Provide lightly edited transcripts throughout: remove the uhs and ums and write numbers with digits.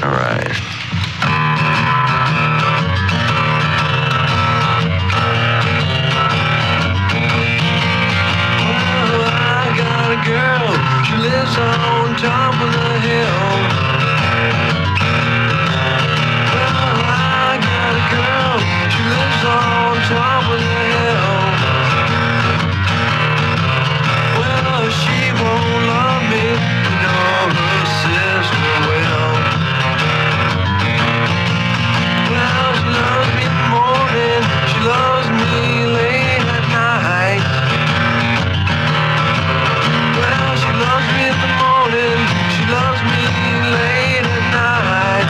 All right. Well, I got a girl, she lives on top of the hill. Well, I got a girl, she lives on top of the hill. Well, she won't love me, you know her sister will. Well, she loves me in the morning, she loves me late at night. Well, she loves me in the morning, she loves me late at night.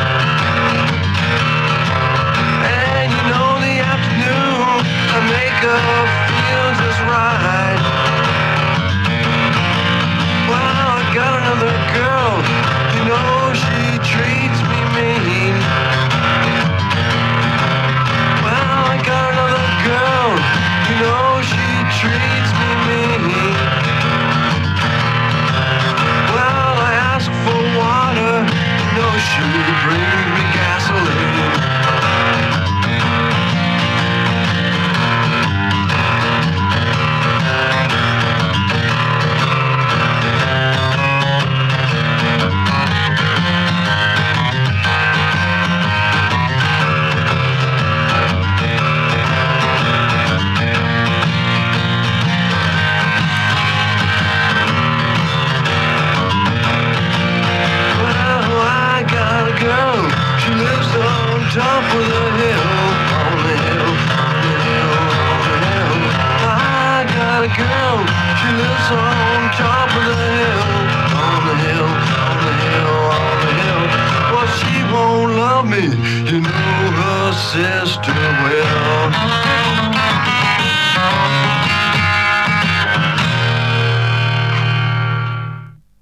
And you know the afternoon, I make her feel just right. Well, I got another girl, you know she treats me mean. Well, I got another girl, you know she treats me mean. Well, I ask for water, you know she brings me gasoline. Well, I got a girl, she lives on top of the hill, on the hill, on the hill, on the hill. I got a girl, she lives on top of the hill, on the hill, on the hill, on the hill. Well, she won't love me, you know her sister will.